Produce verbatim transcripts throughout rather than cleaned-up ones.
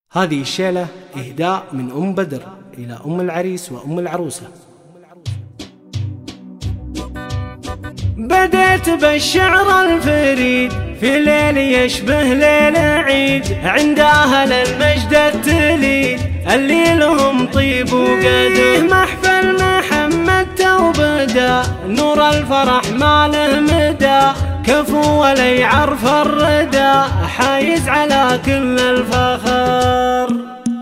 هذه الشيلة إهداء من أم بدر إلى أم العريس وأم العروسة. بديت بالشعر الفريد في ليل يشبه ليل عيد، عند أهل المجد التليد اللي لهم طيب وقدر. محفل محمد توبدا نور الفرح ما له مدى، كفو ولا يعرف الردى حايز على كل الفخر.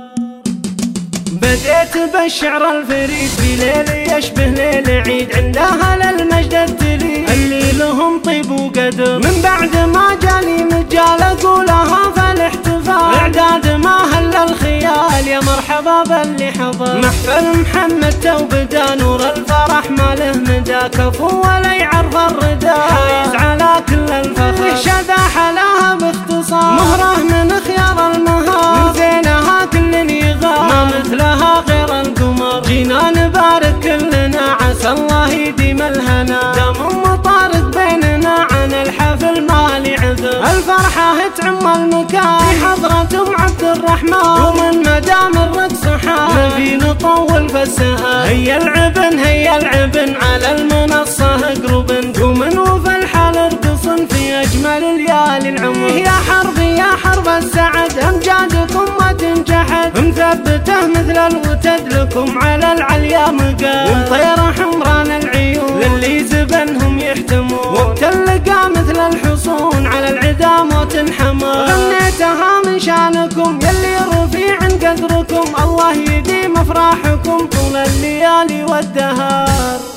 بديت بالشعر الفريد في ليل يشبه ليل عيد، عند أهل المجد التليد اللي لهم طيب وقدر. من بعد ما جاني مجال أقولها فالاحتفال، إعداد ما هل الخيال يا مرحبا باللي حضر. محفل محمد توبدا نور الفرح ما له مدى، كفو ولا يعرف الردى حايز على كل الفخر. شذا حلاها باختصار مهره من خيار المهار، من زينها كل يغار ما مثلها غير القمر. جينا نبارك كلنا عسى الله يديم الهنا، دام مطارد بيننا عن الحفل ما لي عذر. الفرحة تعم المكان في حضرة ام عبد الرحمن، ومن مدام الرقص حال نبي نطول في السهر. هيا العبن هيا العبن على المنصة اقربن، قومن وفي الحال ارقصن في اجمل ليالي العمر. يا حربي يا حرب السعد امجادكم ما تنجحد، مثبته مثل الوتد لكم على العليا مقاد. ومطيرة حمران العيون للي زبنهم يحتمون، وبتلقى مثل الحصون على العدا موت حمار. غنيتها من شانكم يلي رفيع قدركم، الله يديم افراحكم طول الليالي والدهار.